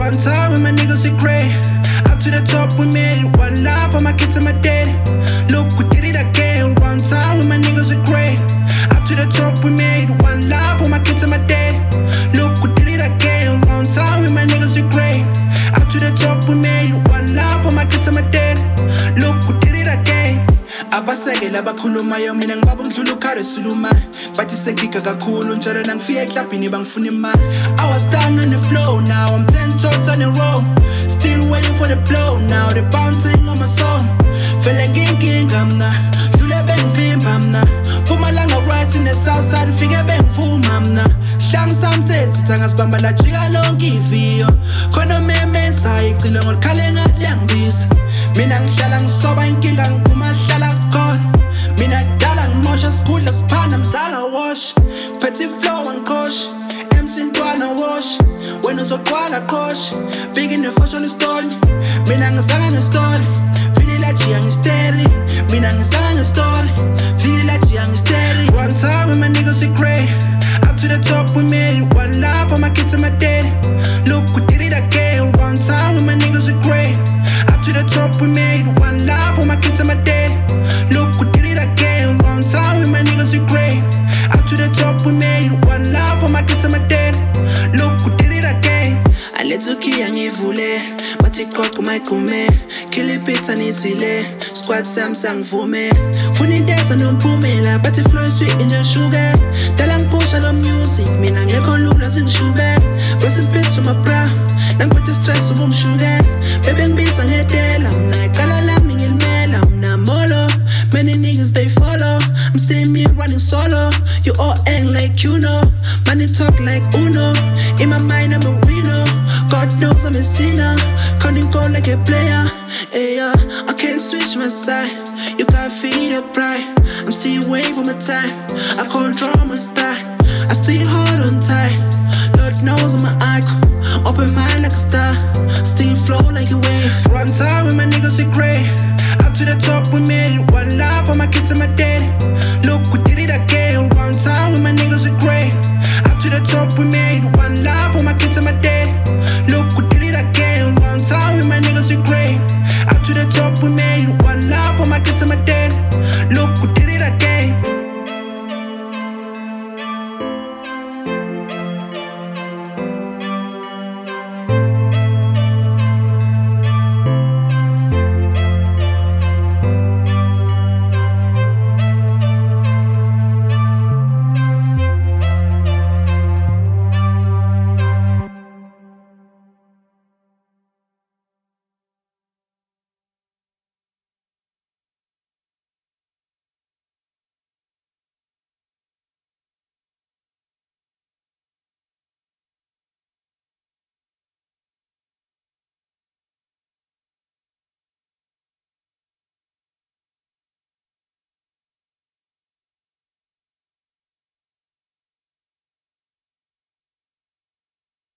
One time with my niggas we great. Up to the top we made it. One life for my kids and my daddy. Look, we did it again. One time with my niggas we great. Up to the top we made it. One life for my kids and my daddy. Look, we did it again. One time with my niggas we great. Up to the top we made it. One life for my kids and my daddy. Look, we did it again. Abasekela abakhulumayo mina ngibaba ngidlula ukhari suluma bathi segiga kakhulu njalo nangifika eklabhini bangifuna imali. I was down on the flow, now I'm 10 toes on the road. Still waiting for the blow, now they bouncing on my song. Feel nginkinga mna dlule bengivimba mna Mpumalanga rise in the south side fike bengivuma mna Hlangi sami sesithi angasibamba la jika lonke iviyo khona memeza igcile ngolikhale ngathi liyangibisa mina ngihlala ngisoba inkinga ngiphuma hlala khona mina dala ngimosha sikudla siphana mzala wash phethe flow angikhoshi MC Ntwana wash wena uzogcwala qosh big in the fashion store mina ngizanga ngestory Feel young steady, mina ngizanga story. Feel young steady. One time with my niggas we great. Up to the top we made it. One life for my kids and my daddy. Look, we did it again. One time with my niggas we great. Up to the top we made it. One life for my kids and my daddy. Look, we did it again. One time with my niggas we great. Up to the top we made it. One life for my kids and my daddy. Look, we did it again. Aletsuki angivule, bathi qoqa mayigume. Kilipita nizile, squad sam sangivume. Funa indeza nomphumela, bathi flow sweet nje sugar. Dala ngipusha lo music, mina ngekho lula singishube. Rest in peace to my bra, nangiphethe stress ubungishuke. Bebe ngibiza ngedela, mina iqala lami ngilimela. Mina molo, many niggas they follow. I'm still me running solo. You all act like you know, money talk like Uno. In my mind I'm a winner, God knows I'm a sinner. Counting gold like a player. Hey, I can't switch my side. You can't feed your pride. I'm still waiting for my time. I control my style. I still hold on tight. Lord knows I'm an icon. Open mind like a star. Still flow like a wave. One time with my niggas we great. Up to the top we made it. One life for my kids and my daddy. Look, we did it again. One time with my niggas we great. Up to the top we made it. One life for my kids and my daddy.